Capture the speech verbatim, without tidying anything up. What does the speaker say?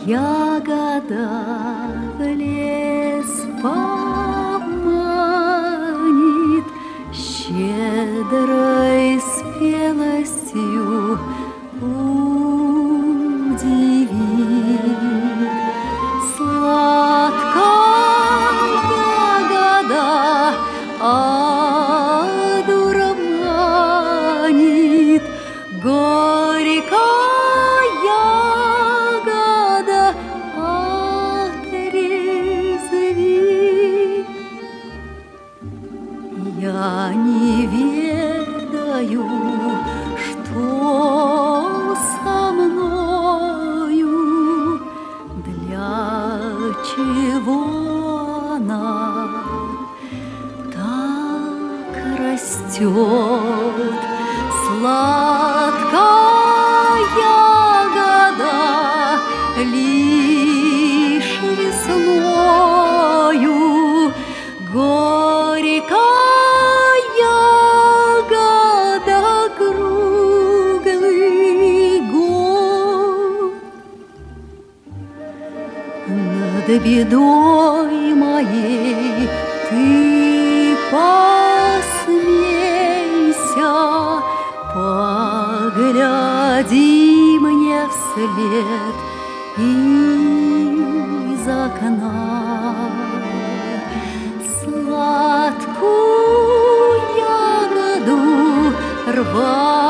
ягода в лес поманит, щедрой спелостью удивит. Сладкая ягода одурманит, горькая ягода отрезвит. Я не ведаю, что со мною, для чего она так растет. Сладкая ягода лишь весною, горькая ягода круглый год. Над бедой моей ты посмейся, погляди мне вслед из окна. Сладкую ягоду рвать